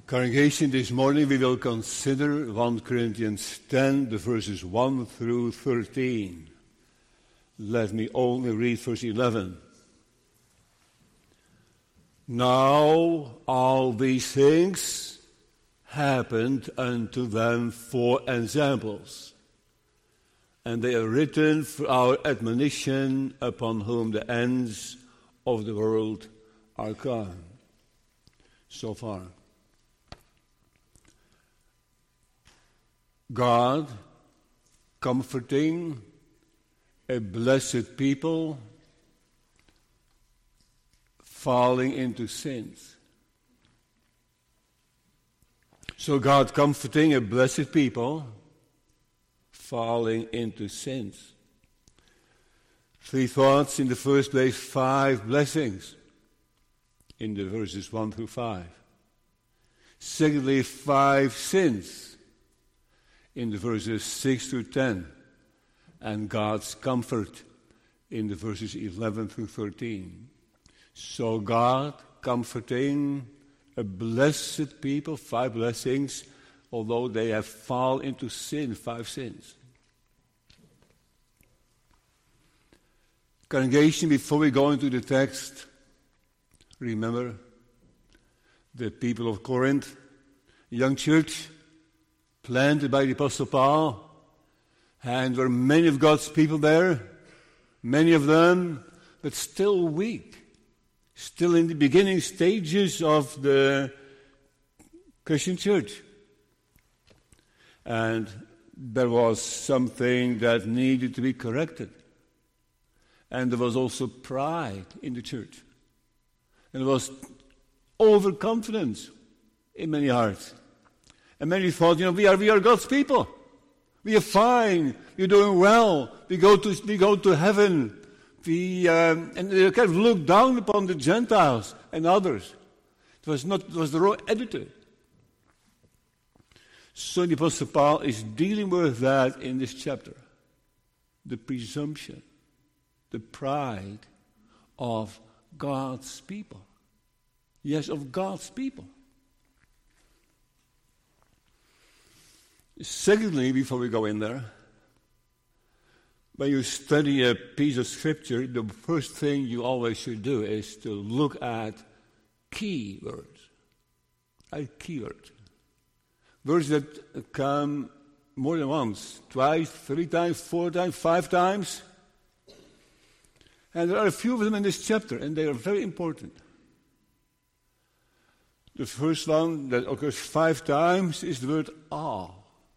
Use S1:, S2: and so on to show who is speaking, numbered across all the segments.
S1: Congregation, this morning we will consider 1 Corinthians 10, the verses 1 through 13. Let me only read verse 11. Now all these things happened unto them for examples, and they are written for our admonition, upon whom the ends of the world are come. So far. God comforting a blessed people falling into sins. So God comforting a blessed people falling into sins. 3 thoughts. In the first place, 5 blessings in the verses 1 through 5. Secondly, 5 sins in the verses 6 through 10, and God's comfort in the verses 11 through 13. So God comforting a blessed people, 5 blessings, although they have fallen into sin, 5 sins. Congregation, before we go into the text, remember the people of Corinth, young church, planted by the Apostle Paul, and there were many of God's people there, many of them, but still weak, still in the beginning stages of the Christian church. And there was something that needed to be corrected. And there was also pride in the church. And there was overconfidence in many hearts. And many thought, we are God's people. We are fine. We're doing well. We go to heaven. And they kind of look down upon the Gentiles and others. It was the wrong attitude. So the Apostle Paul is dealing with that in this chapter. The presumption, the pride of God's people. Yes, of God's people. Secondly, before we go in there, when you study a piece of scripture, the first thing you always should do is to look at key words. Words that come more than once, twice, 3 times, 4 times, 5 times. And there are a few of them in this chapter, and they are very important. The first one that occurs 5 times is the word all.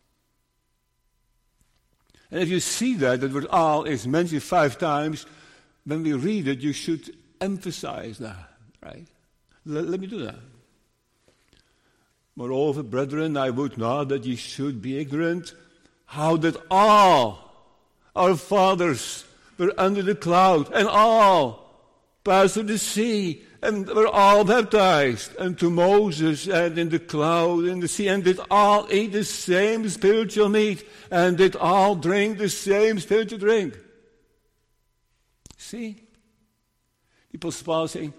S1: And if you see that the word all is mentioned 5 times, when we read it, you should emphasize that, right? Let me do that. Moreover, brethren, I would not that ye should be ignorant how that all our fathers were under the cloud, and all passed through the sea, and were all baptized unto Moses, and in the cloud, in the sea, and did all eat the same spiritual meat, and did all drink the same spiritual drink. See? The Apostle Paul is saying,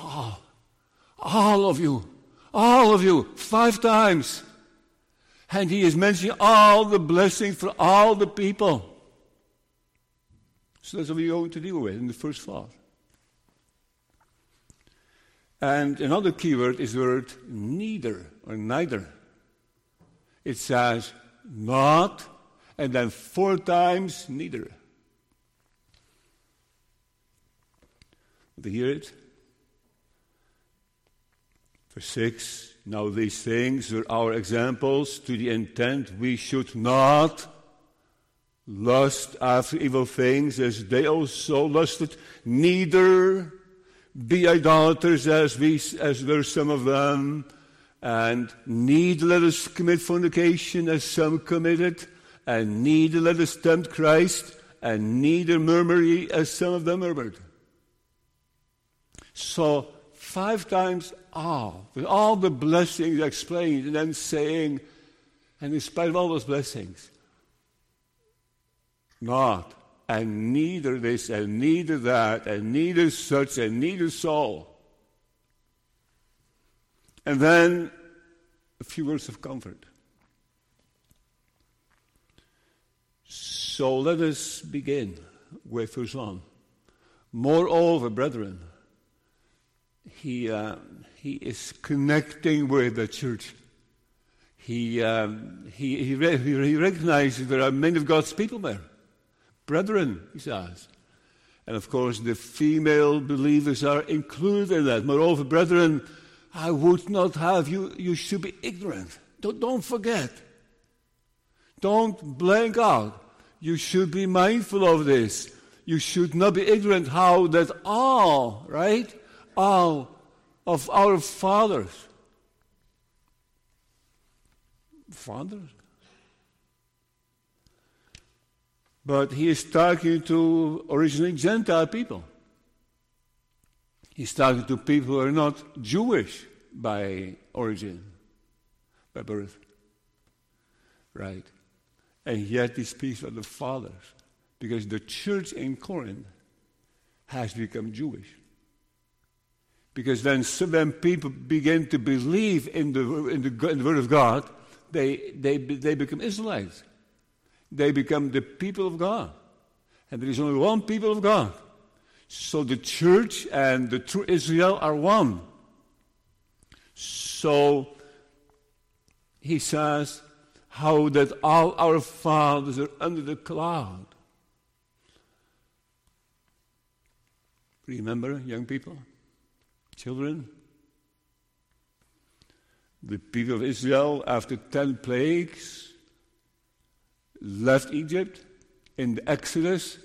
S1: all of you, 5 times. And he is mentioning all the blessings for all the people. So that's what we're going to deal with in the first thought. And another key word is the word neither or neither. It says not, and then 4 times neither. Do you hear it? Verse 6, now these things were our examples, to the intent we should not lust after evil things as they also lusted, neither be idolaters as were some of them, and neither let us commit fornication as some committed, and neither let us tempt Christ, and neither murmur ye as some of them murmured. So 5 times all, with all the blessings explained, and then saying, and in spite of all those blessings, not, and neither this, and neither that, and neither such, and neither so. And then a few words of comfort. So let us begin with verse 1. Moreover, brethren, he is connecting with the church. He recognizes there are many of God's people there. Brethren, he says. And of course, the female believers are included in that. Moreover, brethren, I would not have you should be ignorant. Don't forget. Don't blank out. You should be mindful of this. You should not be ignorant how that all of our fathers. But he is talking to originally Gentile people. He's talking to people who are not Jewish by origin, by birth. Right? And yet he speaks of the fathers, because the church in Corinth has become Jewish. Because when people begin to believe in the Word of God, they become Israelites. They become the people of God. And there is only one people of God. So the church and the true Israel are one. So he says how that all our fathers are under the cloud. Remember, young people, children, the people of Israel, after 10 plagues, left Egypt in the Exodus.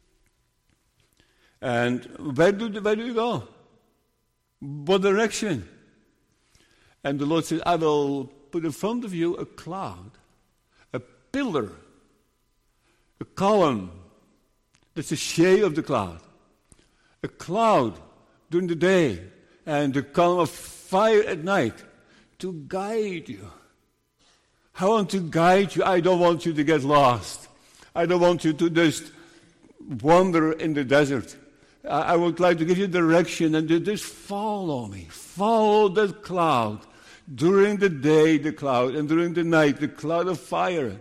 S1: And where do you go? What direction? And the Lord said, I will put in front of you a cloud, a pillar, a column. That's the shade of the cloud. A cloud during the day and the column of fire at night to guide you. I want to guide you. I don't want you to get lost. I don't want you to just wander in the desert. I would like to give you direction and just follow me. Follow that cloud. During the day, the cloud, and during the night, the cloud of fire.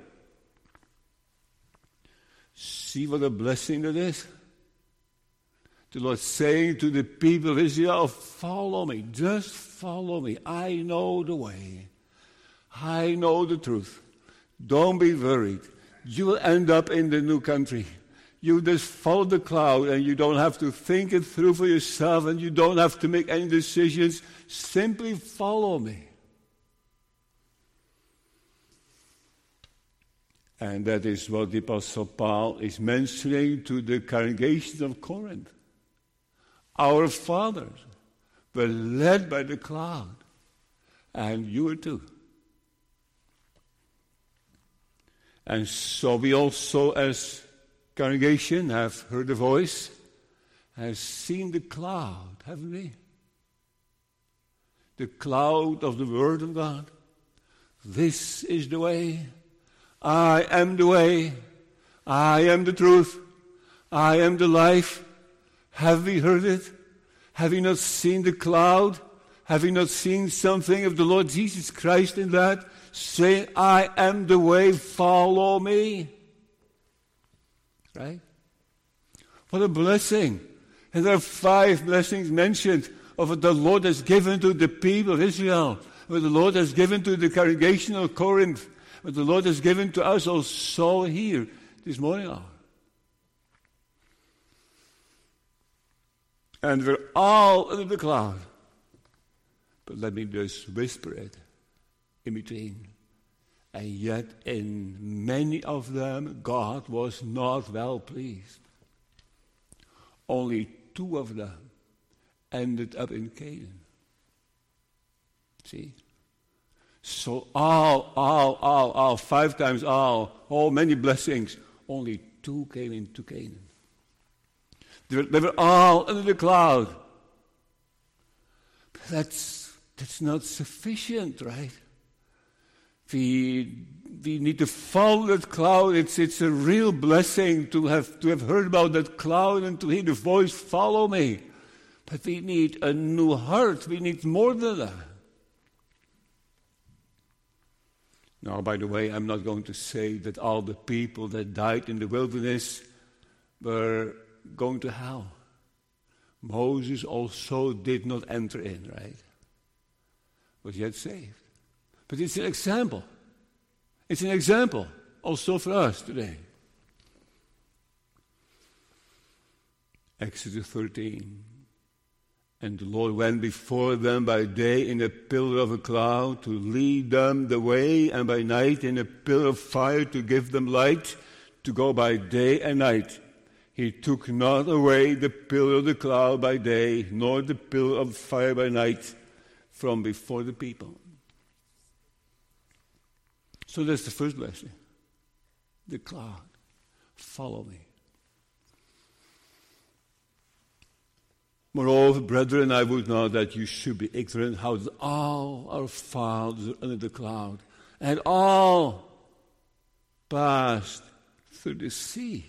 S1: See what a blessing that is? The Lord saying to the people of Israel, follow me. Just follow me. I know the way. I know the truth. Don't be worried. You will end up in the new country. You just follow the cloud and you don't have to think it through for yourself and you don't have to make any decisions. Simply follow me. And that is what the Apostle Paul is mentioning to the congregation of Corinth. Our fathers were led by the cloud, and you are too. And so we also, as congregation, have heard the voice, have seen the cloud, haven't we? The cloud of the Word of God. This is the way. I am the way. I am the truth. I am the life. Have we heard it? Have you not seen the cloud? Have you not seen something of the Lord Jesus Christ in that? Saying, I am the way, follow me. Right? What a blessing. And there are 5 blessings mentioned of what the Lord has given to the people of Israel, what the Lord has given to the congregation of Corinth, what the Lord has given to us also here this morning hour. And we're all under the cloud. But let me just whisper it in between. And yet in many of them, God was not well pleased. Only 2 of them ended up in Canaan. See? So all, 5 times all many blessings, only 2 came into Canaan. They were all under the cloud. That's not sufficient, right? We need to follow that cloud. It's a real blessing to have heard about that cloud and to hear the voice, follow me. But we need a new heart. We need more than that. Now, by the way, I'm not going to say that all the people that died in the wilderness were going to hell. Moses also did not enter in, right? Was yet saved. But it's an example. It's an example also for us today. Exodus 13. And the Lord went before them by day in a pillar of a cloud to lead them the way, and by night in a pillar of fire to give them light, to go by day and night. He took not away the pillar of the cloud by day, nor the pillar of fire by night from before the people. So that's the first blessing. The cloud. Follow me. Moreover, brethren, I would not that you should be ignorant how that all our fathers are under the cloud, and all passed through the sea.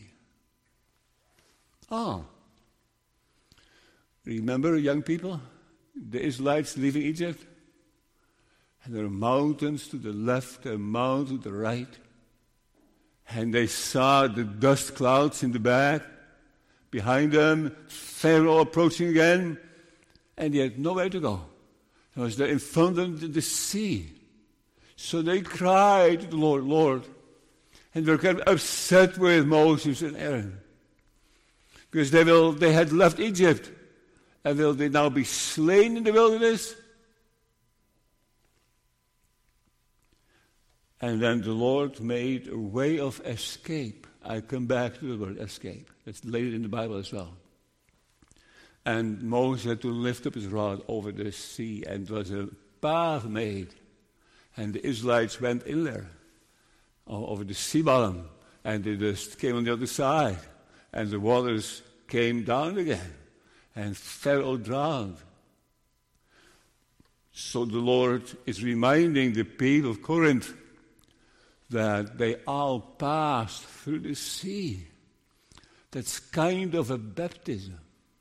S1: All. Remember, young people, the Israelites leaving Egypt? And there are mountains to the left and mountains to the right. And they saw the dust clouds in the back. Behind them, Pharaoh approaching again, and they had nowhere to go. It was there in front of them the sea. So they cried to the Lord, Lord. And they were kind of upset with Moses and Aaron. Because they had left Egypt. And will they now be slain in the wilderness? And then the Lord made a way of escape. I come back to the word escape. It's later in the Bible as well. And Moses had to lift up his rod over the sea, and there was a path made. And the Israelites went in there, over the sea bottom, and they just came on the other side. And the waters came down again, and Pharaoh drowned. So the Lord is reminding the people of Corinth that they all passed through the sea. That's kind of a baptism.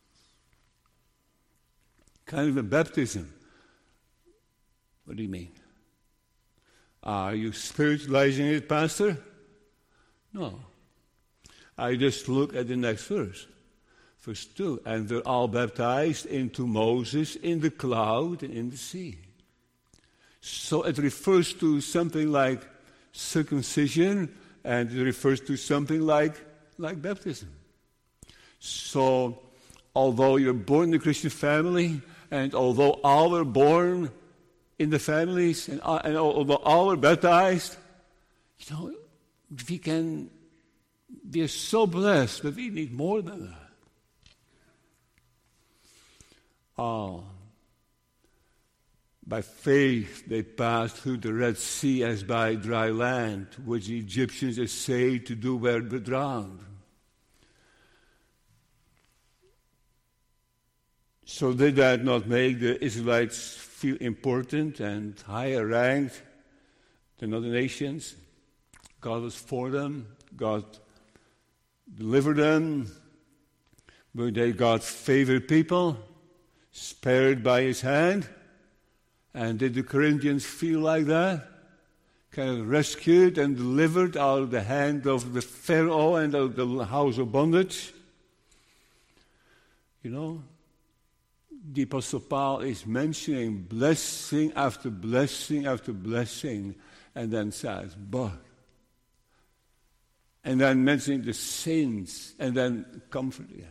S1: Kind of a baptism. What do you mean? Are you spiritualizing it, Pastor? No. I just look at the next verse. Verse 2. And they're all baptized into Moses in the cloud and in the sea. So it refers to something like circumcision, and it refers to something like baptism. So, although you're born in a Christian family, and although all were born in the families, and although all were baptized, we are so blessed, but we need more than that. All. By faith they passed through the Red Sea as by dry land, which the Egyptians essayed to do where they drowned. So did that not make the Israelites feel important and higher ranked than other nations? God was for them. God delivered them. Were they God's favored people, spared by his hand? And did the Corinthians feel like that? Kind of rescued and delivered out of the hand of the Pharaoh and of the house of bondage? The Apostle Paul is mentioning blessing after blessing after blessing, and then says, but. And then mentioning the sins, and then comfort again.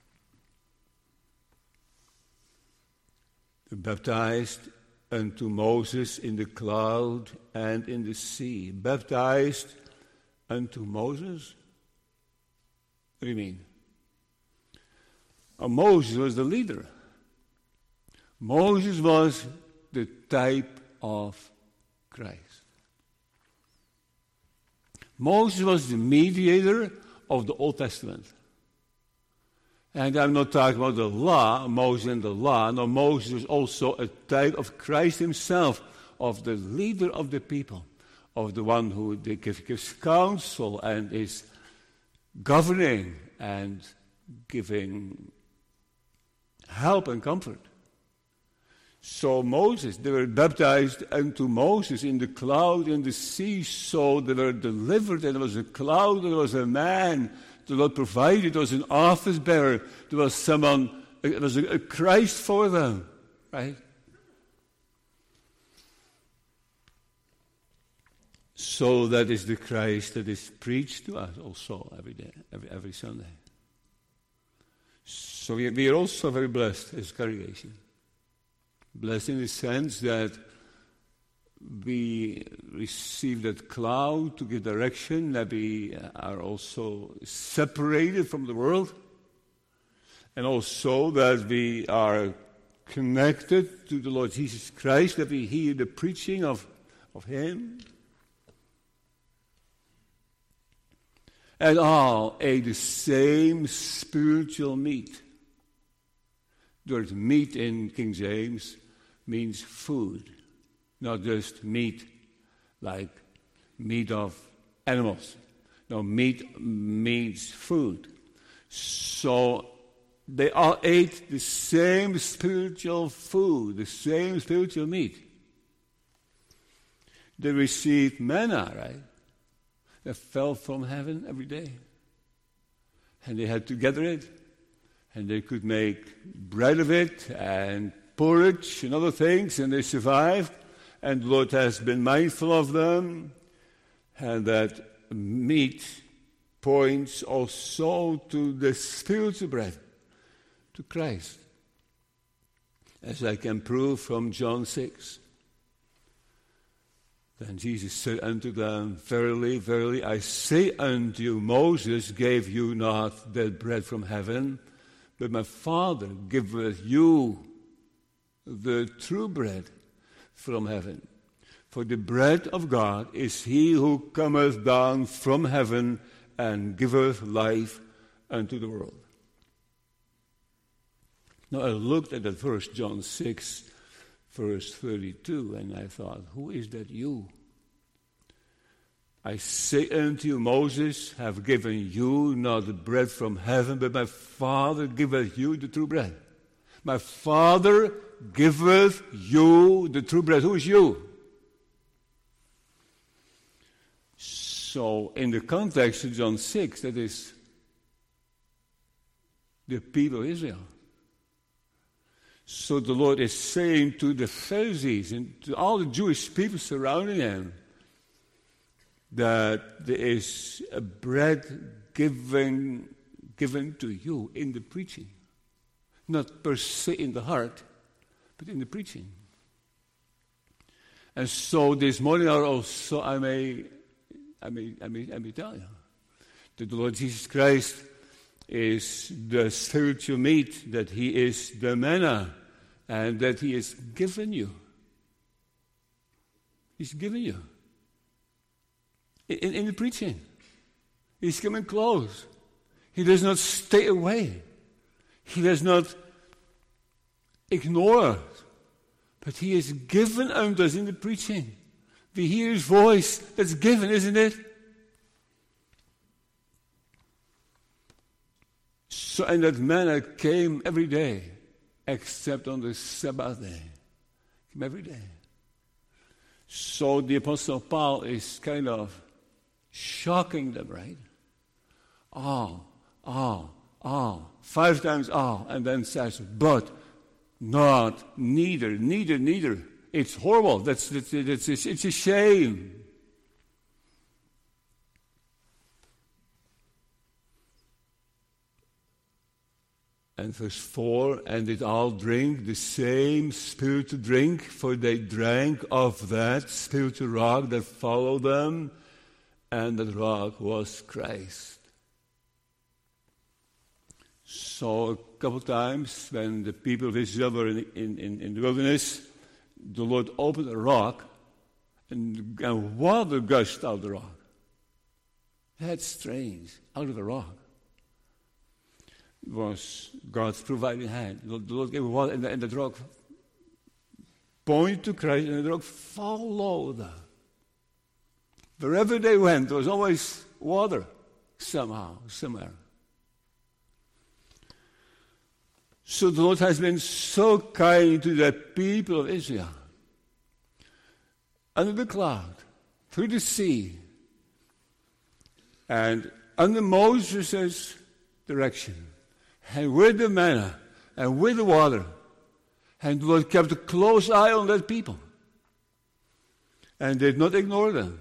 S1: The baptized unto Moses in the cloud and in the sea. Baptized unto Moses? What do you mean? Moses was the leader. Moses was the type of Christ. Moses was the mediator of the Old Testament. And I'm not talking about the law, Moses and the law. No, Moses was also a type of Christ himself, of the leader of the people, of the one who gives counsel and is governing and giving help and comfort. So Moses, they were baptized unto Moses in the cloud in the sea, so they were delivered, and there was a cloud, there was a man, the Lord provided, there was an office bearer, there was someone, there was a Christ for them, right? So that is the Christ that is preached to us also every day, every Sunday. So we are also very blessed as congregation. Blessed in the sense that we receive that cloud to give direction, that we are also separated from the world, and also that we are connected to the Lord Jesus Christ, that we hear the preaching of Him. And all ate the same spiritual meat. The word meat in King James means food, not just meat like meat of animals. No, meat means food. So they all ate the same spiritual food, the same spiritual meat. They received manna, right? That fell from heaven every day. And they had to gather it. And they could make bread of it and porridge and other things, and they survived. And the Lord has been mindful of them. And that meat points also to the spiritual bread, to Christ. As I can prove from John 6. Then Jesus said unto them, Verily, verily, I say unto you, Moses gave you not that bread from heaven, but my Father giveth you the true bread from heaven. For the bread of God is he who cometh down from heaven and giveth life unto the world. Now I looked at that verse, John 6, verse 32, and I thought, who is that you? I say unto you, Moses have given you not the bread from heaven, but my Father giveth you the true bread. My Father giveth you the true bread. Who is you? So in the context of John 6, that is the people of Israel. So the Lord is saying to the Pharisees and to all the Jewish people surrounding him that there is a bread given to you in the preaching. Not per se in the heart, but in the preaching. And so this morning also I may tell you that the Lord Jesus Christ is the spiritual meat, that he is the manna, and that he has given you. He's given you. In the preaching. He's coming close. He does not stay away. He does not ignore us. But he is given unto us in the preaching. We hear his voice. That's given, isn't it? So, and that manna came every day, except on the Sabbath day. Came every day. So the Apostle Paul is kind of shocking them, right? All. 5 times all, and then says, but not, neither. It's horrible. It's a shame. And verse 4, and did all drink the same spiritual drink, for they drank of that spiritual rock that followed them, and that rock was Christ. So a couple times when the people of Israel were in the wilderness, the Lord opened a rock, and water gushed out of the rock. That's strange, out of the rock. It was God's providing hand. The Lord gave water, and the rock pointed to Christ, and the rock followed them. Wherever they went, there was always water, somehow, somewhere. So the Lord has been so kind to the people of Israel. Under the cloud, through the sea, and under Moses' direction, and with the manna, and with the water, and the Lord kept a close eye on that people, and did not ignore them.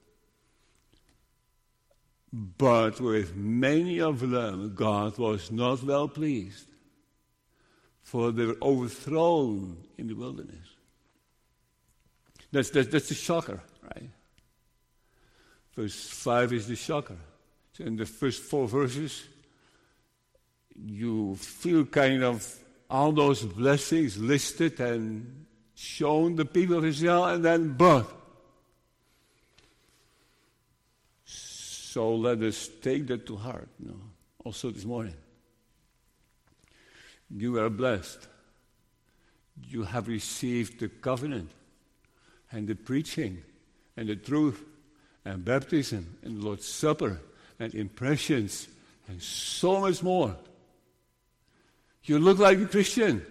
S1: But with many of them, God was not well pleased, for they were overthrown in the wilderness. That's the shocker, right? Verse 5 is the shocker. So in the first 4 verses, you feel kind of all those blessings listed and shown the people of Israel, and then but. So let us take that to heart, also this morning. You are blessed. You have received the covenant and the preaching and the truth and baptism and the Lord's Supper and impressions and so much more. You look like a Christian.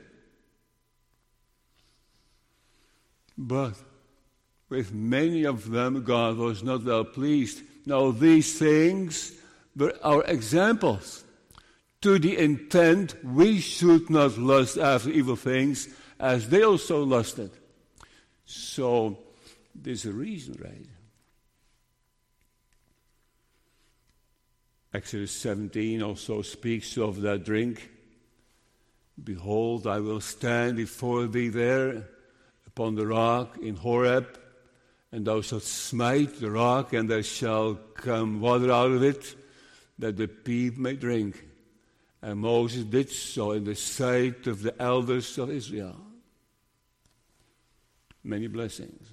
S1: But with many of them, God was not well pleased. Now, these things were our examples, to the intent we should not lust after evil things, as they also lusted. So, there's a reason, right? Exodus 17 also speaks of that drink. Behold, I will stand before thee there upon the rock in Horeb, and thou shalt smite the rock, and there shall come water out of it, that the people may drink. And Moses did so in the sight of the elders of Israel. Many blessings.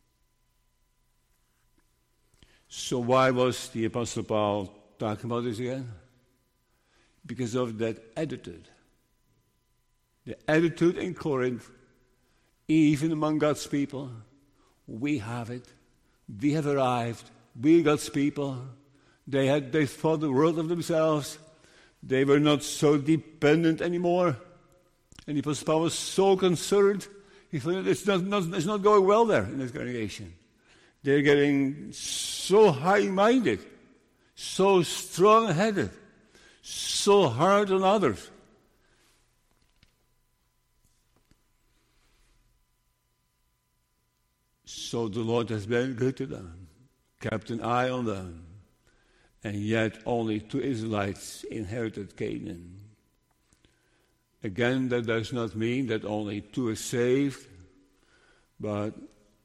S1: So why was the Apostle Paul talking about this again? Because of that attitude. The attitude in Corinth, even among God's people, we have it. We have arrived. We God's people. They thought the world of themselves. They were not so dependent anymore. And the Apostle Paul was so concerned. He thought it's not going well there in this congregation. They're getting so high-minded, so strong-headed, so hard on others. So the Lord has been good to them, kept an eye on them, and yet only 2 Israelites inherited Canaan. Again, that does not mean that only 2 are saved, but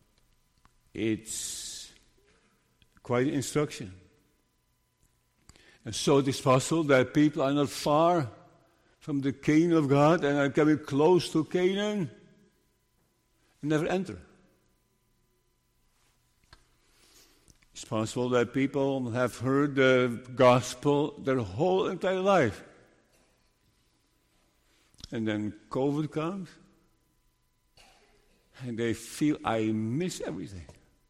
S1: it's quite an instruction. And so it is possible that people are not far from the Canaan of God and are coming close to Canaan and never enter. It's possible that people have heard the gospel their whole entire life. And then COVID comes, and they feel, I miss everything.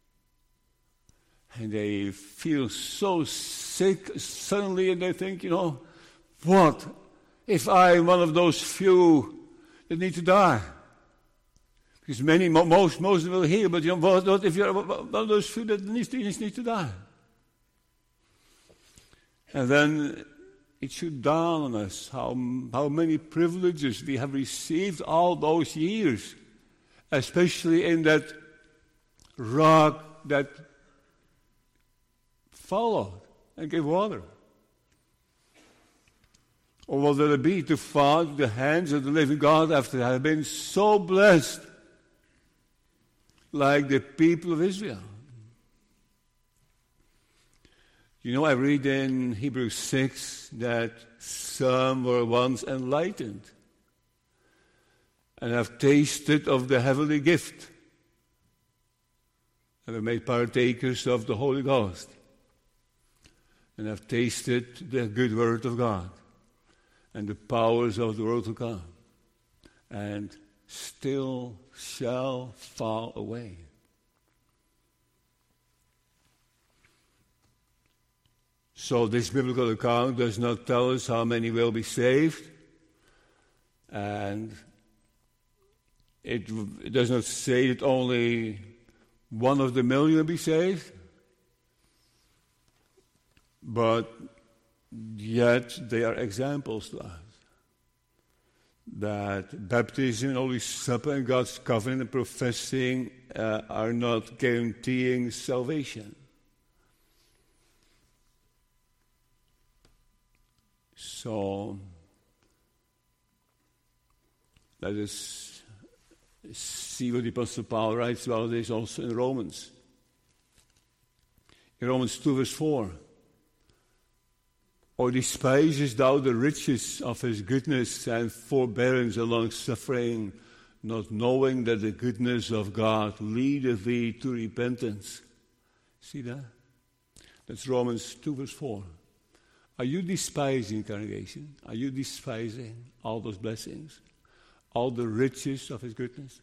S1: And they feel so sick suddenly, and they think, what if I'm one of those few that need to die? Because most will hear, but what if you're one of those few that needs to die? And then it should dawn on us how many privileges we have received all those years, especially in that rock that followed and gave water. Or what will it be to fall into the hands of the living God after having been so blessed like the people of Israel? I read in Hebrews 6 that some were once enlightened and have tasted of the heavenly gift and were made partakers of the Holy Ghost and have tasted the good word of God and the powers of the world to come, and still shall fall away. So this biblical account does not tell us how many will be saved, And it does not say that only one of the million will be saved, but yet they are examples to us. That baptism, Holy Supper, and God's covenant and professing are not guaranteeing salvation. So, let us see what the Apostle Paul writes about this also in Romans. In Romans 2 verse 4. Or despisest thou the riches of his goodness and forbearance and long-suffering, not knowing that the goodness of God leadeth thee to repentance? See that? That's Romans 2 verse 4. Are you despising, congregation? Are you despising all those blessings? All the riches of his goodness?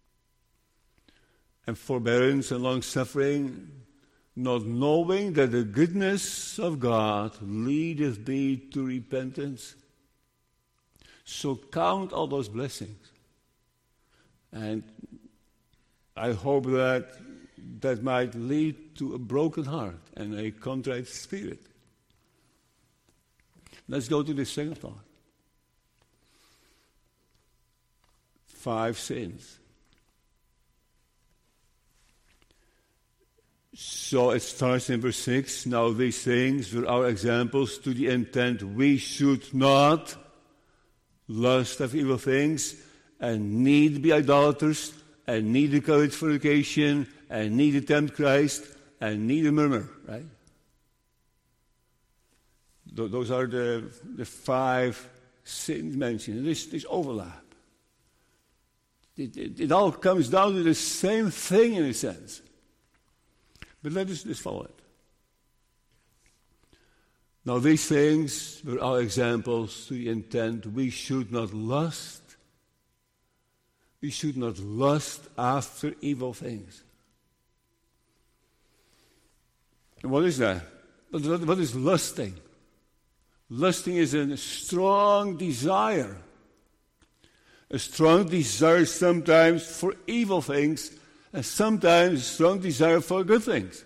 S1: And forbearance and long-suffering, not knowing that the goodness of God leadeth thee to repentance? So count all those blessings. And I hope that might lead to a broken heart and a contrite spirit. Let's go to the second thought. 5 sins. So it starts in verse 6. Now these things were our examples to the intent we should not lust after evil things, and neither be idolaters, and neither commit fornication, and neither tempt Christ, and neither murmur. Right? Those are the 5 sins mentioned. This overlap. It all comes down to the same thing in a sense. But let us just follow it. Now these things were our examples to the intent we should not lust. We should not lust after evil things. And what is that? What is lusting? Lusting is a strong desire. A strong desire sometimes for evil things, and sometimes a strong desire for good things.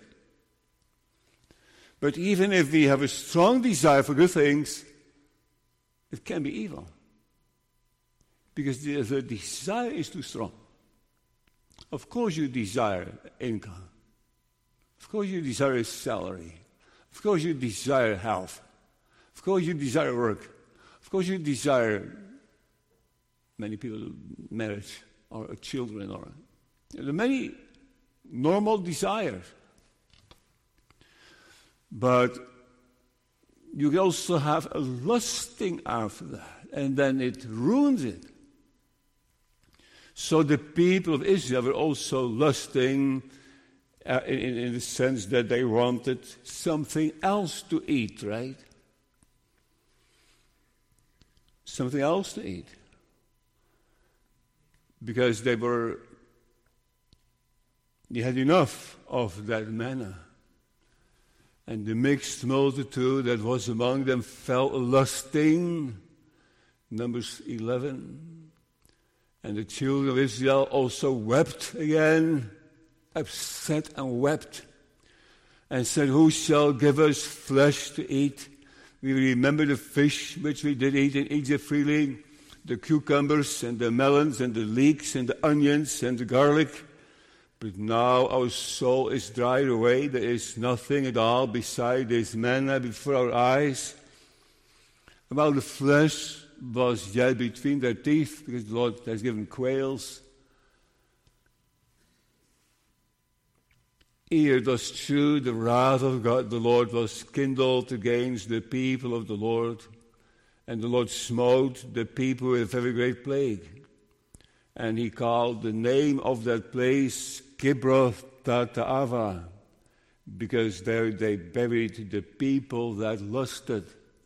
S1: But even if we have a strong desire for good things, it can be evil. Because the desire is too strong. Of course you desire income. Of course you desire a salary. Of course you desire health. Of course you desire work. Of course you desire, many people, marriage or children. Or there are many normal desires. But you can also have a lusting after that, and then it ruins it. So the people of Israel were also lusting in the sense that they wanted something else to eat, right? Something else to eat. Because they had enough of that manna. And the mixed multitude that was among them fell lusting. Numbers 11. And the children of Israel also wept again, upset and wept, and said, who shall give us flesh to eat? We remember the fish which we did eat in Egypt freely, the cucumbers and the melons and the leeks and the onions and the garlic. But now our soul is dried away. There is nothing at all beside this manna before our eyes. While the flesh was yet between their teeth, because the Lord has given quails. Ere it was true, the wrath of God, the Lord, was kindled against the people of the Lord. And the Lord smote the people with a very great plague. And he called the name of that place Kibroth Tata'ava, because there they buried the people that lusted.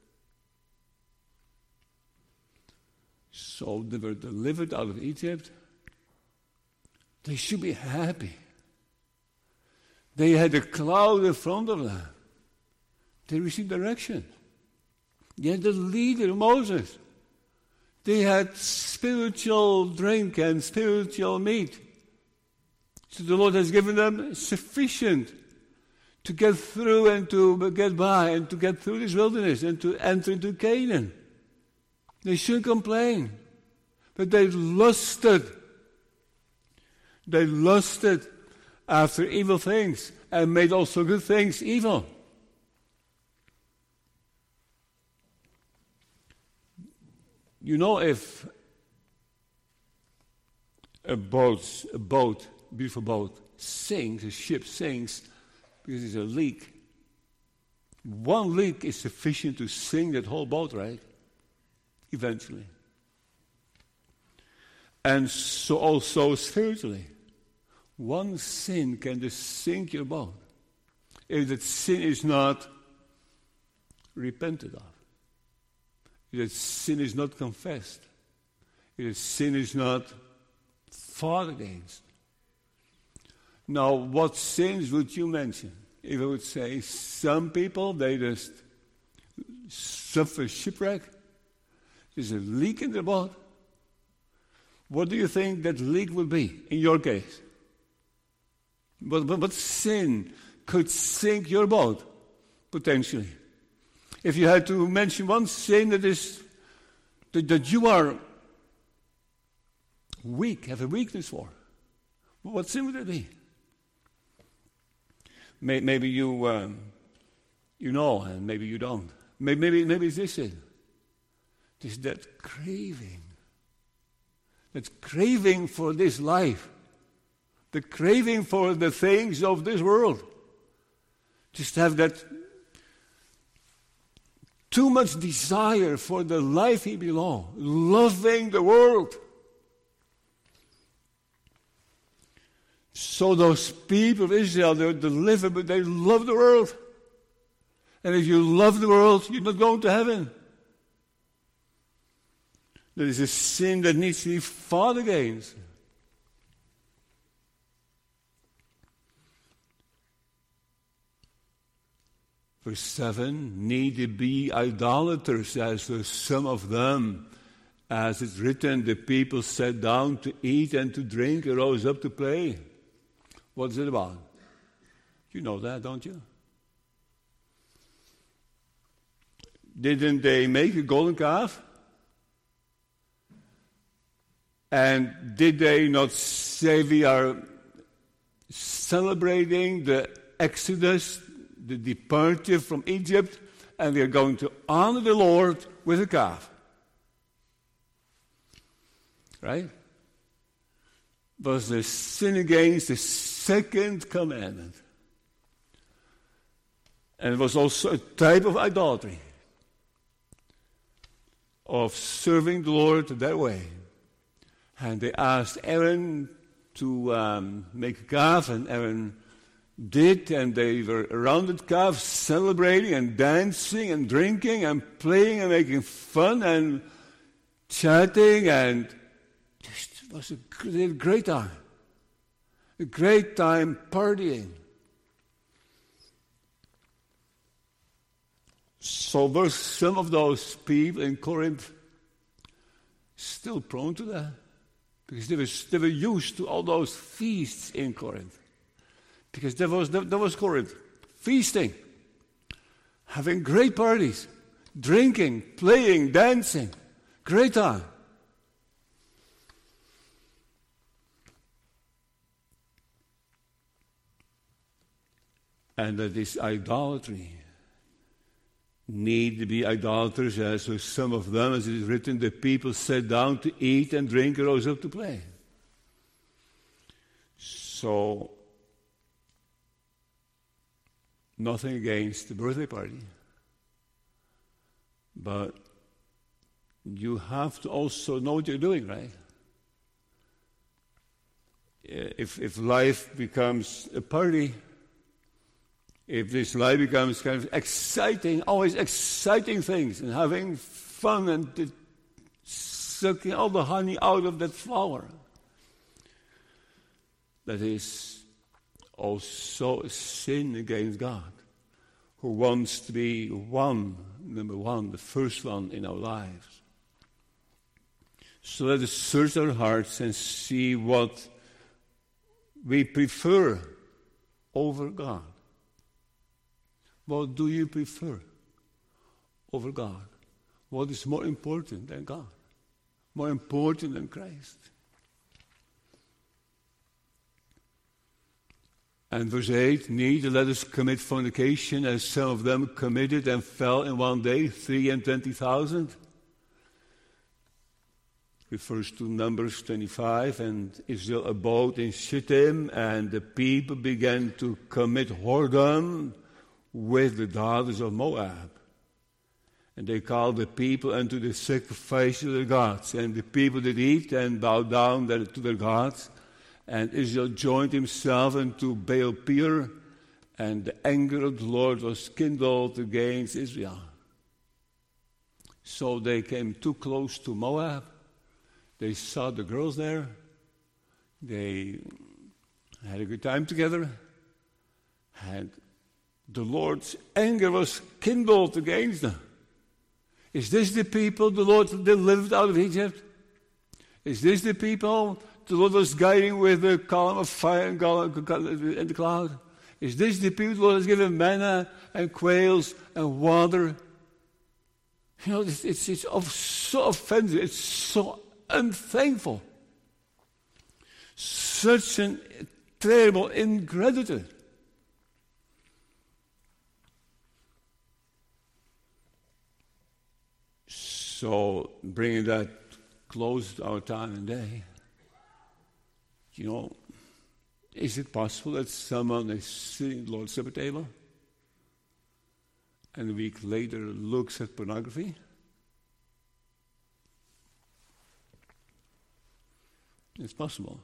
S1: So they were delivered out of Egypt. They should be happy. They had a cloud in front of them. They received direction. They had the leader, Moses, They had spiritual drink and spiritual meat. So the Lord has given them sufficient to get through and to get by and to get through this wilderness and to enter into Canaan. They shouldn't complain. But they lusted. They lusted after evil things and made also good things evil. You know, if a boat, beautiful boat, sinks, a ship sinks because there's a leak, one leak is sufficient to sink that whole boat, right? Eventually. And so also spiritually. One sin can just sink your boat if that sin is not repented of. If that sin is not confessed. If that sin is not fought against. Now, what sins would you mention? If I would say some people, they just suffer shipwreck. There's a leak in the boat. What do you think that leak would be in your case? What sin could sink your boat, potentially? If you had to mention one sin that you are weak, have a weakness for, what sin would it be? Maybe you know, and maybe you don't. Maybe it's this sin. It's that craving. That craving for this life. The craving for the things of this world. Just have that too much desire for the life he belongs. Loving the world. So those people of Israel, they're delivered, but they love the world. And if you love the world, you're not going to heaven. There is a sin that needs to be fought against. Verse 7, neither be idolaters, as for some of them. As it's written, the people sat down to eat and to drink and rose up to play. What's it about? You know that, don't you? Didn't they make a golden calf? And did they not say we are celebrating the Exodus, the departure from Egypt, and we are going to honor the Lord with a calf? Right? Was the sin against the second commandment. And it was also a type of idolatry, of serving the Lord that way. And they asked Aaron to make a calf, and Aaron did, and they were around the calf celebrating and dancing and drinking and playing and making fun and chatting, and it was a great time. A great time partying. So were some of those people in Corinth still prone to that? Because they were used to all those feasts in Corinth. Because there was Corinth. Feasting. Having great parties. Drinking, playing, dancing. Great time. And that is idolatry. Need to be idolaters, as with some of them, as it is written, the people sat down to eat and drink and rose up to play. So, nothing against the birthday party. But you have to also know what you're doing, right? If life becomes a party, if this life becomes kind of exciting, always exciting things, and having fun and sucking all the honey out of that flower, that is also a sin against God, who wants to be number one, the first one in our lives. So let us search our hearts and see what we prefer over God. What do you prefer over God? What is more important than God? More important than Christ? And verse 8, neither let us commit fornication, as some of them committed and fell in one day, 320,000. Refers to Numbers 25, and Israel abode in Shittim, and the people began to commit whoredom with the daughters of Moab. And they called the people unto the sacrifice of their gods. And the people did eat and bow down to their gods. And Israel joined himself unto Baal Peor, and the anger of the Lord was kindled against Israel. So they came too close to Moab. They saw the girls there. They had a good time together. And the Lord's anger was kindled against them. Is this the people the Lord delivered out of Egypt? Is this the people the Lord was guiding with a column of fire and the cloud? Is this the people the Lord has given manna and quails and water? You know, it's so offensive. It's so unthankful. Such a terrible ingratitude. So, bringing that close to our time and day, you know, is it possible that someone is sitting at the Lord's Supper table and a week later looks at pornography? It's possible.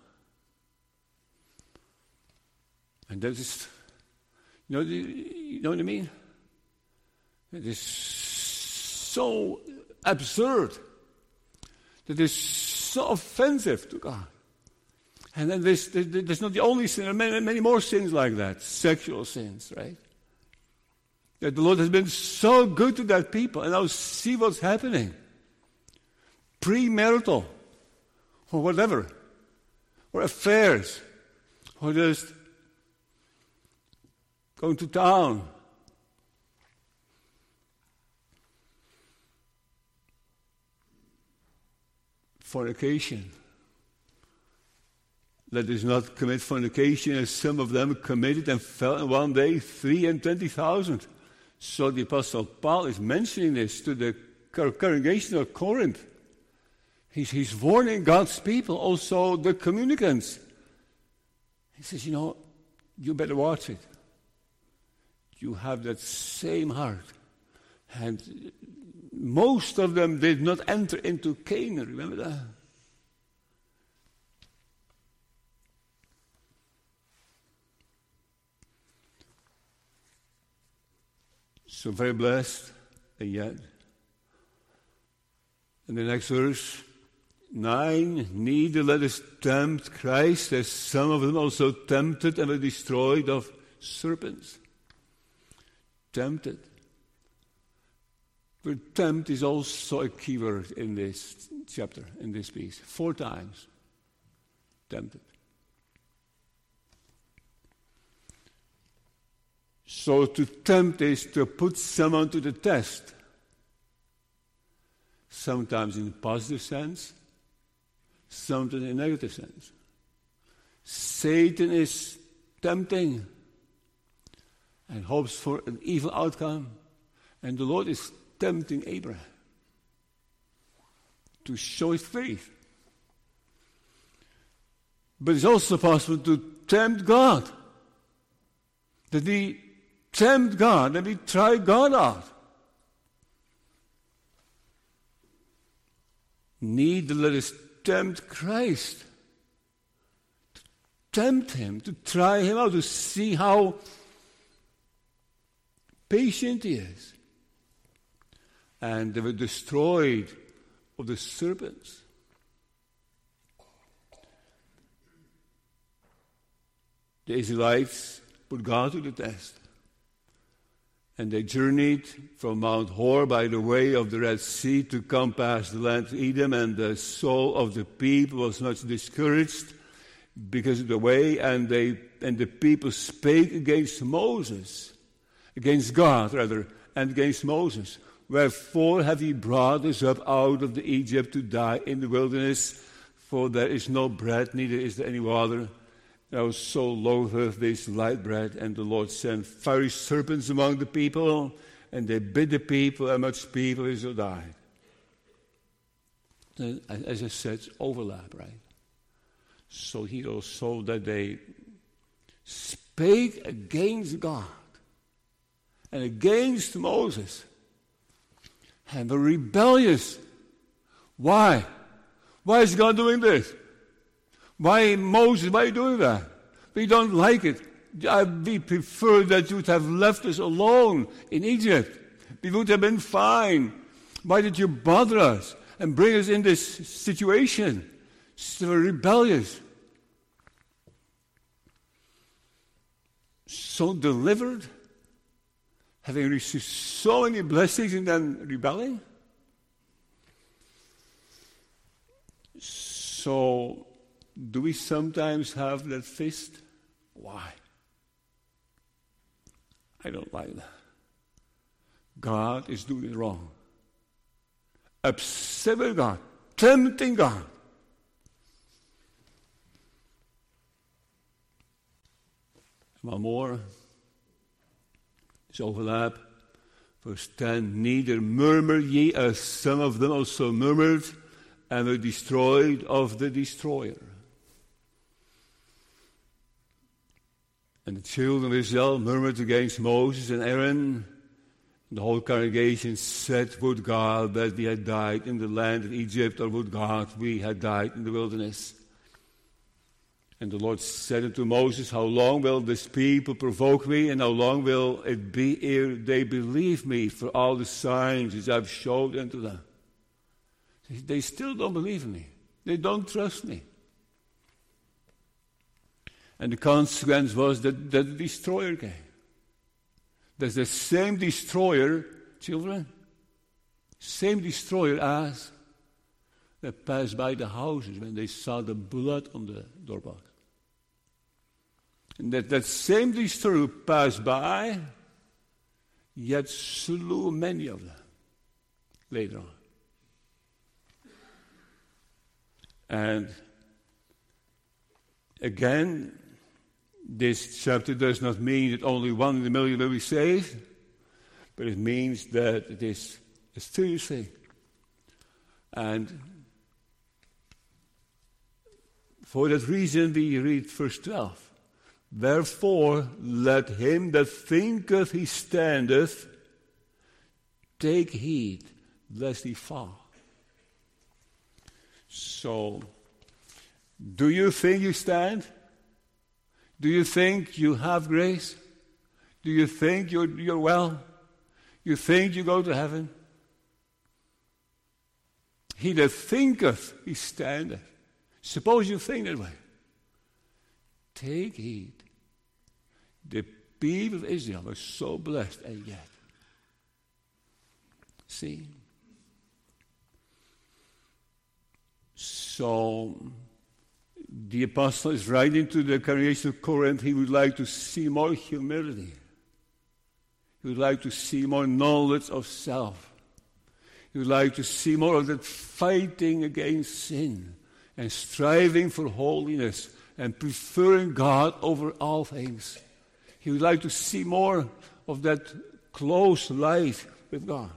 S1: And that is, you know what I mean? It is so absurd. That is so offensive to God. And then there's not the only sin, there are many more sins like that. Sexual sins, right? That the Lord has been so good to that people. And now see what's happening. Premarital. Or whatever. Or affairs. Or just going to town. Fornication. Let us not commit fornication, as some of them committed and fell in one day, 320,000. So the Apostle Paul is mentioning this to the congregation of Corinth. He's warning God's people, also the communicants. He says, you know, you better watch it. You have that same heart. And most of them did not enter into Canaan. Remember that? So very blessed, and yet. In the next verse, 9, neither let us tempt Christ, as some of them also tempted and were destroyed of serpents. Tempted. But tempt is also a key word in this chapter, in this piece. 4 times. Tempted. So to tempt is to put someone to the test. Sometimes in a positive sense, sometimes in a negative sense. Satan is tempting and hopes for an evil outcome. And the Lord is tempting Abraham to show his faith. But it's also possible to tempt God. That we tempt God, that we try God out. Neither let us tempt Christ. To tempt him, to try him out, to see how patient he is. And they were destroyed of the serpents. The Israelites put God to the test. And they journeyed from Mount Hor by the way of the Red Sea to come past the land of Edom, and the soul of the people was much discouraged because of the way, and the people spake against Moses, against God rather, and against Moses. Wherefore have ye brought us up out of the Egypt to die in the wilderness? For there is no bread, neither is there any water. Our soul loatheth this light bread. And the Lord sent fiery serpents among the people, and they bit the people, and much people Israel died. As I said, it's overlap, right? So here also that they spake against God and against Moses and were rebellious. Why? Why is God doing this? Why, Moses, why are you doing that? We don't like it. We prefer that you would have left us alone in Egypt. We would have been fine. Why did you bother us and bring us in this situation? So they were rebellious. So delivered, having received so many blessings and then rebelling. So, do we sometimes have that fist? Why? I don't like that. God is doing wrong. Upset with God. Tempting God. One more. It's overlap. Verse 10. Neither murmur ye, as some of them also murmured, and were destroyed of the destroyer. And the children of Israel murmured against Moses and Aaron. And the whole congregation said, would God that we had died in the land of Egypt, or would God we had died in the wilderness? And the Lord said unto Moses, how long will this people provoke me, and how long will it be ere they believe me for all the signs which I've showed unto them? They still don't believe in me. They don't trust me. And the consequence was that the destroyer came. There's the same destroyer, children, same destroyer as that passed by the houses when they saw the blood on the doorpost. And that same destroyer passed by, yet slew many of them later on. And again, this chapter does not mean that only 1 in a million will be saved, but it means that it is a serious thing. And for that reason we read verse 12. Wherefore let him that thinketh he standeth take heed lest he fall. So, do you think you stand? Do you think you have grace? Do you think you're well? You think you go to heaven? He that thinketh he standeth. Suppose you think that way. Take heed. The people of Israel were so blessed, and yet. See? So, the apostle is writing to the congregation of Corinth. He would like to see more humility. He would like to see more knowledge of self. He would like to see more of that fighting against sin and striving for holiness and preferring God over all things. He would like to see more of that close life with God.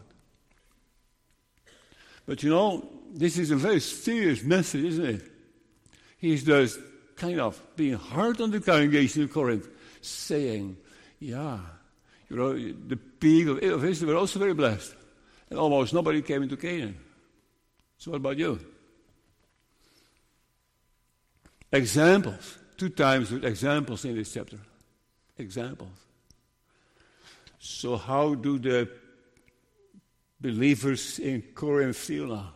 S1: But you know, this is a very serious message, isn't it? He's just kind of being hard on the congregation of Corinth, saying, yeah, you know, the people of Israel were also very blessed. And almost nobody came into Canaan. So what about you? Examples. 2 times with examples in this chapter. Examples. So how do the believers in Corinth feel now?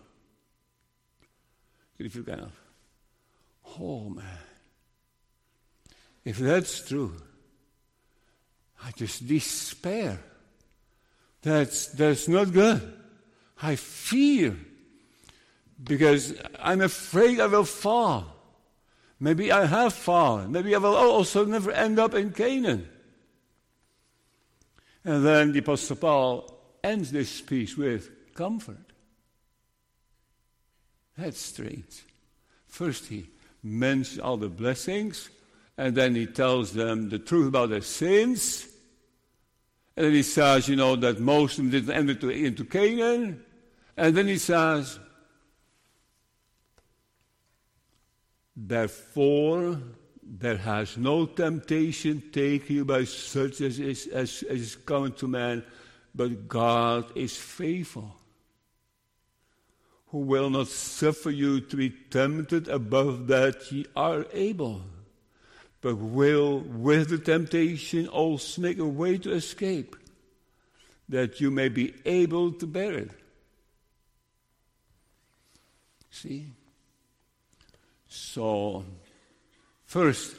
S1: You feel kind of, oh man, if that's true, I just despair That's not good. I fear because I'm afraid I will fall. Maybe I have fallen. Maybe I will also never end up in Canaan. And then the Apostle Paul ends this speech with comfort. That's strange. First he mentions all the blessings, and then he tells them the truth about their sins. And then he says, that most of them didn't enter into Canaan. And then he says, therefore, there has no temptation taken you by such as is common to man, but God is faithful, who will not suffer you to be tempted above that ye are able, but will with the temptation also make a way to escape, that you may be able to bear it. See? So, first,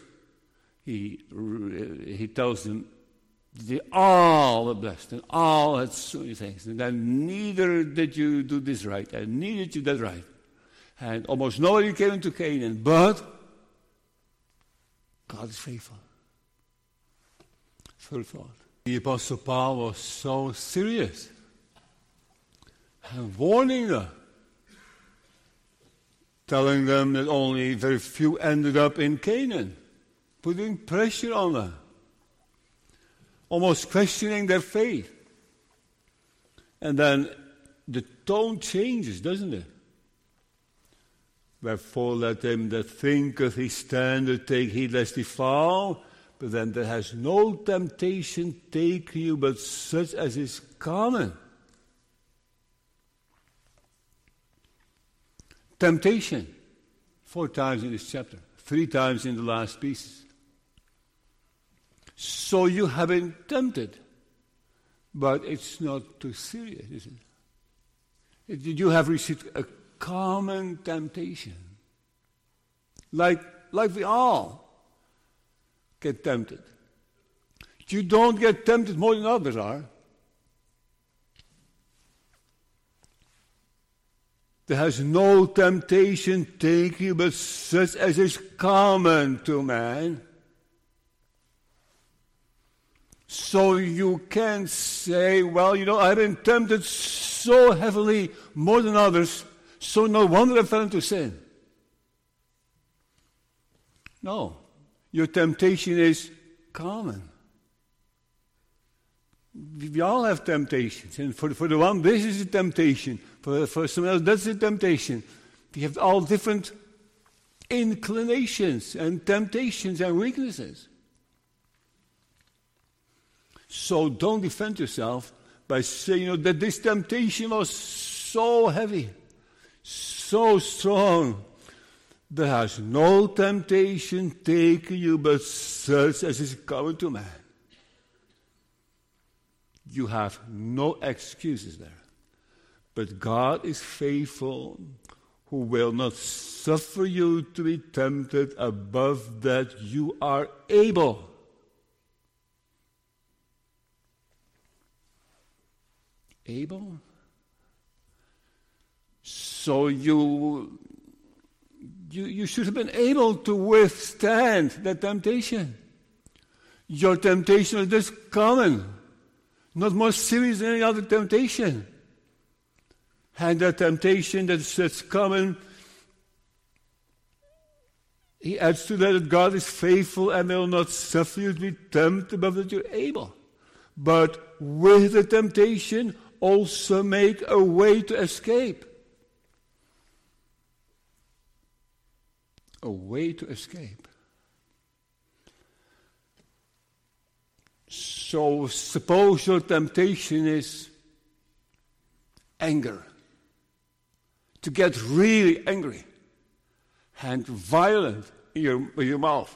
S1: he tells them they all were blessed and all had so many things. And then neither did you do this right and neither did you that right. And almost nobody came into Canaan, but God is faithful. Third thought. The Apostle Paul was so serious and warning them, telling them that only very few ended up in Canaan, putting pressure on them, almost questioning their faith. And then the tone changes, doesn't it? Wherefore let him that thinketh he standeth take heed lest he fall, but then there has no temptation taken you but such as is common. Temptation, 4 times in this chapter, 3 times in the last pieces. So you have been tempted, but it's not too serious, is it? You have received a common temptation. Like we all get tempted. You don't get tempted more than others are. There has no temptation taken you but such as is common to man. So you can say, well, I've been tempted so heavily, more than others, so no wonder I fell into sin. No, your temptation is common. We all have temptations, and for the one, this is a temptation. For someone else, that's a temptation. We have all different inclinations and temptations and weaknesses. So don't defend yourself by saying, that this temptation was so heavy, so strong. There has no temptation taken you but such as is common to man. You have no excuses there. But God is faithful, who will not suffer you to be tempted above that you are able. Able? So you should have been able to withstand that temptation. Your temptation is just common, not more serious than any other temptation. And the temptation that's common, he adds to that God is faithful and will not suffer you to be tempted above that you're able. But with the temptation, also make a way to escape. A way to escape. So suppose your temptation is anger. To get really angry and violent in your mouth.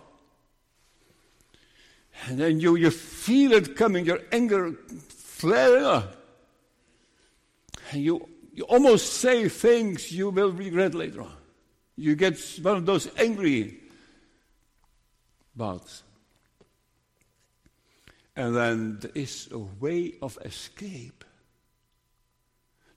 S1: And then you feel it coming, your anger flaring up. And you almost say things you will regret later on. You get one of those angry bouts. And then there is a way of escape.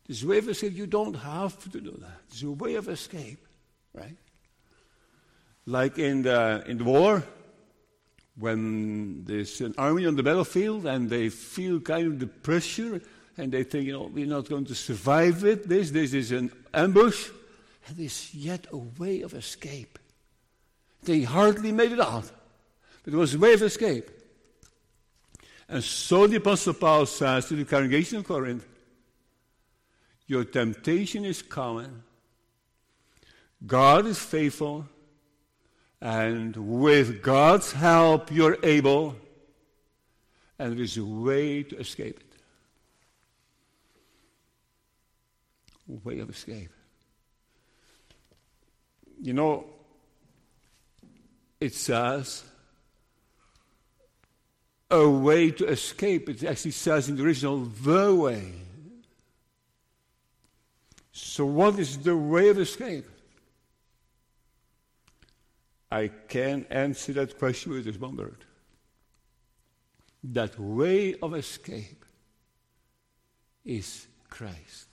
S1: This way of escape, you don't have to do that. It's a way of escape, right? Like in the war, when there's an army on the battlefield and they feel kind of the pressure and they think, we're not going to survive it. This is an ambush. And there's yet a way of escape. They hardly made it out. But it was a way of escape. And so the Apostle Paul says to the congregation of Corinth, your temptation is common. God is faithful. And with God's help, you're able. And there is a way to escape it. A way of escape. It says a way to escape. It actually says in the original, the way. So what is the way of escape? I can answer that question with this one word. That way of escape is Christ.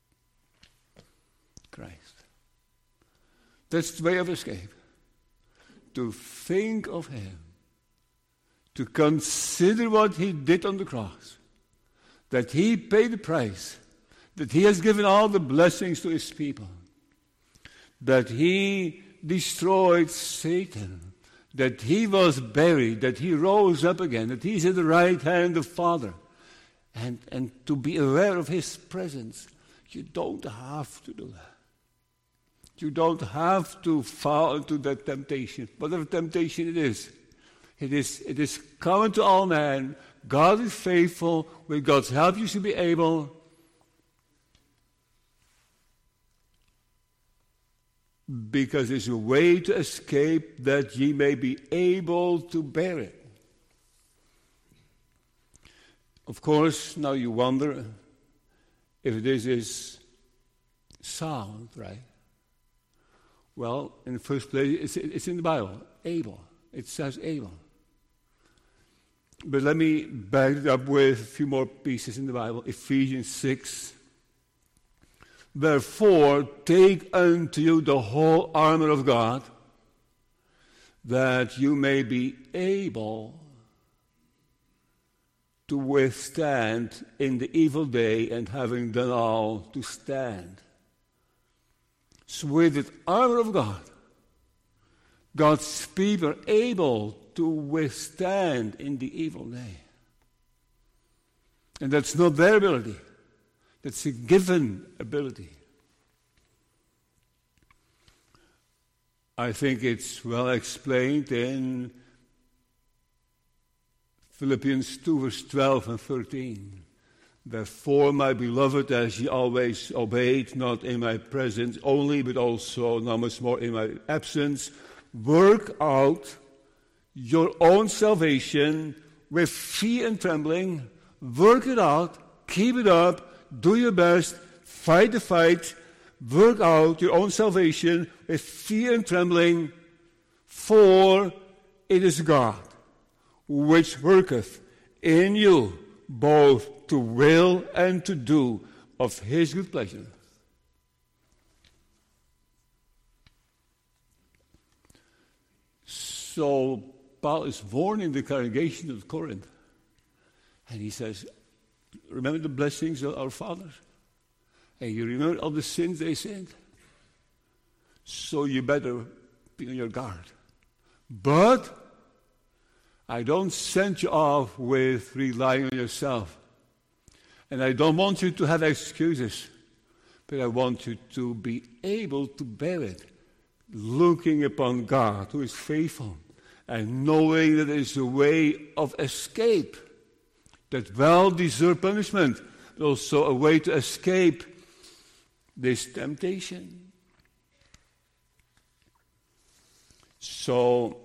S1: Christ. That's the way of escape. To think of Him. To consider what He did on the cross. That He paid the price. That He has given all the blessings to His people. That He destroyed Satan. That He was buried. That He rose up again. That He's at the right hand of the Father. And to be aware of His presence. You don't have to do that. You don't have to fall into that temptation. Whatever temptation it is. It is common to all men. God is faithful. With God's help you should be able. Because it's a way to escape that ye may be able to bear it. Of course, now you wonder if this is sound, right? Well, in the first place, it's in the Bible, able. It says able. But let me back it up with a few more pieces in the Bible. Ephesians 6. Therefore, take unto you the whole armor of God, that you may be able to withstand in the evil day, and having done all, to stand. So with the armor of God, God's people are able to withstand in the evil day. And that's not their ability. That's a given ability. I think it's well explained in Philippians 2, verse 12 and 13. Therefore, my beloved, as ye always obeyed, not in my presence only, but also now much more in my absence, work out your own salvation with fear and trembling. Work it out, keep it up, do your best, fight the fight, work out your own salvation with fear and trembling, for it is God which worketh in you both to will and to do of His good pleasure. So Paul is warning the congregation of Corinth. And he says, remember the blessings of our fathers? And you remember all the sins they sinned? So you better be on your guard. But I don't send you off with relying on yourself. And I don't want you to have excuses. But I want you to be able to bear it. Looking upon God, who is faithful. And knowing that there is a way of escape. That well-deserved punishment. But also a way to escape this temptation. So,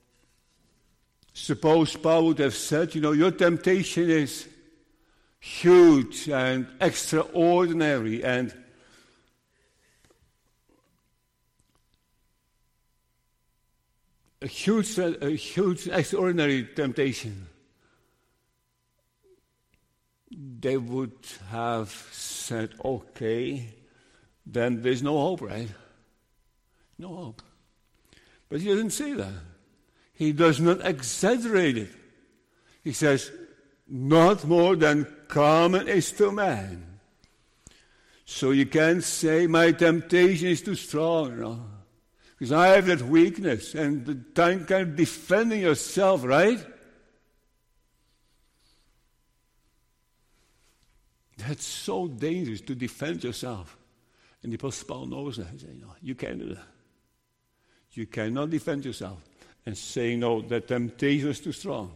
S1: suppose Paul would have said, your temptation is huge and extraordinary and a huge extraordinary temptation. they would have said, okay, then there's no hope, right? No hope. But he doesn't say that. He does not exaggerate it. He says, not more than common is to man. So you can't say my temptation is too strong, you know. Because I have that weakness, and the time kind of defending yourself, right? That's so dangerous to defend yourself. And the Apostle Paul knows that. He says, no, you can't do that. You cannot defend yourself and say, no, that temptation is too strong.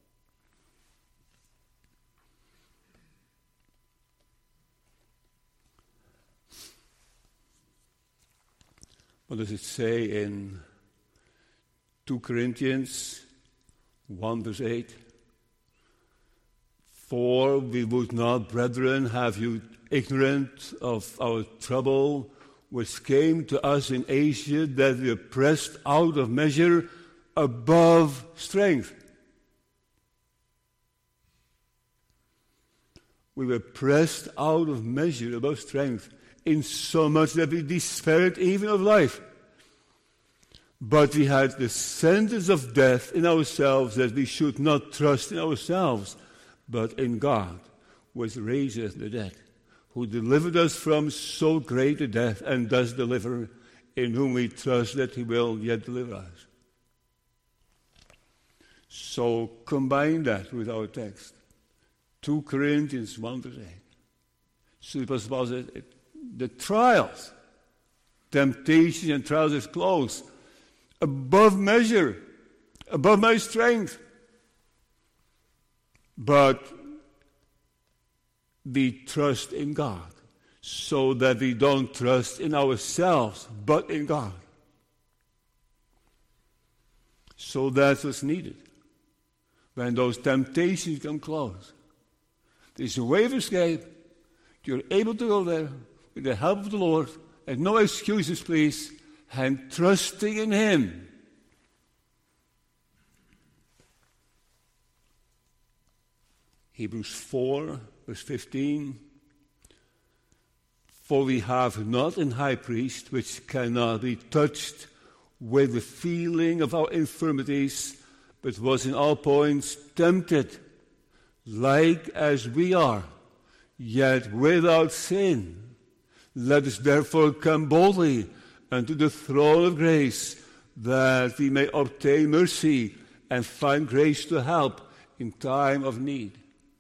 S1: What does it say in 2 Corinthians 1 verse 8? For we would not, brethren, have you ignorant of our trouble which came to us in Asia, that we were pressed out of measure above strength. We were pressed out of measure above strength, in so much that we despaired even of life. But we had the sentence of death in ourselves, that we should not trust in ourselves, but in God, which raiseth the dead, who delivered us from so great a death, and does deliver, in whom we trust that he will yet deliver us. So combine that with our text. 2 Corinthians 1 verse 8. So the Apostle Paul says, the trials, temptations and trials is close, above measure, above my strength. But we trust in God, so that we don't trust in ourselves, but in God. So that's what's needed. When those temptations come close, there's a way of escape. You're able to go there with the help of the Lord, and no excuses, please, and trusting in Him. Hebrews 4, verse 15. For we have not an high priest which cannot be touched with the feeling of our infirmities, but was in all points tempted, like as we are, yet without sin. Let us therefore come boldly unto the throne of grace, that we may obtain mercy and find grace to help in time of need.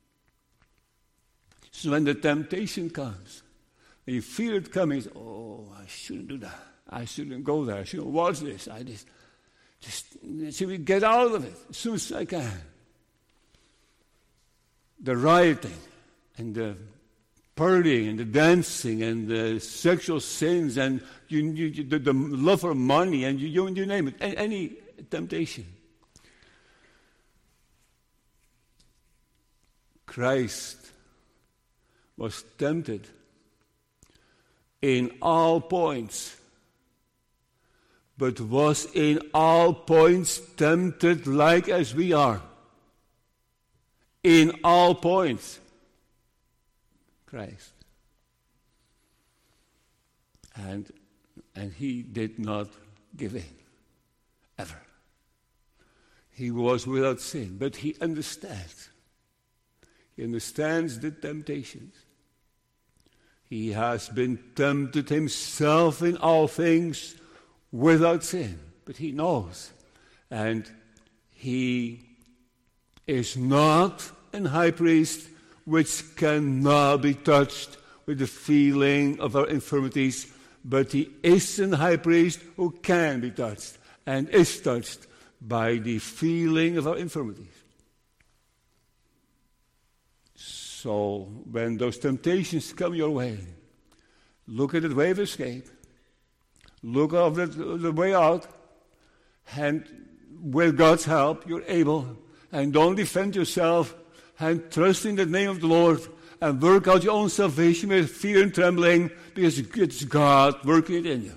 S1: So when the temptation comes, and you feel it coming, oh, I shouldn't do that. I shouldn't go there. I shouldn't watch this. Should we get out of it as soon as I can? The rioting and the partying and the dancing and the sexual sins and the love for money and you name it, any temptation. Christ was tempted in all points, but was in all points tempted like as we are. In all points. Christ. And he did not give in, ever. He was without sin, but he understands. He understands the temptations. He has been tempted himself in all things without sin, but he knows. And he is not an high priest which cannot be touched with the feeling of our infirmities, but he is an high priest who can be touched and is touched by the feeling of our infirmities. So when those temptations come your way, look at the way of escape, look at the way out, and with God's help, you're able. And don't defend yourself, and trust in the name of the Lord, and work out your own salvation with fear and trembling, because it's God working it in you.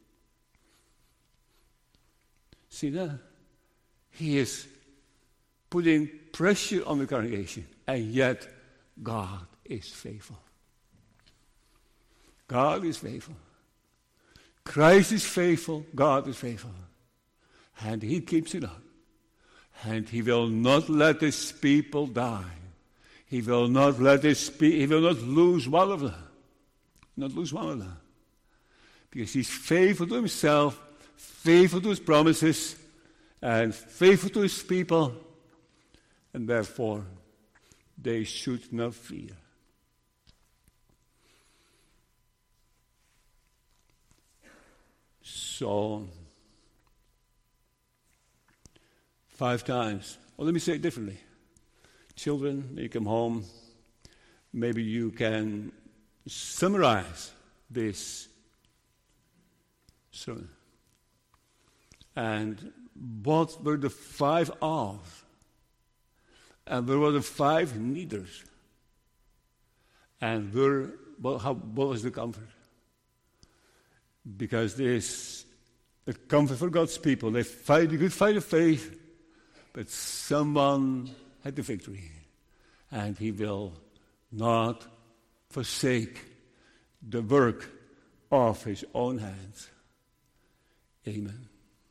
S1: See that? He is putting pressure on the congregation, and yet God is faithful. God is faithful. Christ is faithful. God is faithful. And he keeps it up. And he will not let his people die. He will not let he will not lose one of them. Not lose one of them. Because he's faithful to himself, faithful to his promises, and faithful to his people. And therefore, they should not fear. So, 5 times. Well, let me say it differently. Children, when you come home, maybe you can summarize this sermon. And what were the 5 ahs? And where were the 5 neithers? And what was the comfort? Because there's a comfort for God's people. They fight a good fight of faith, but someone had the victory. And he will not forsake the work of his own hands. Amen.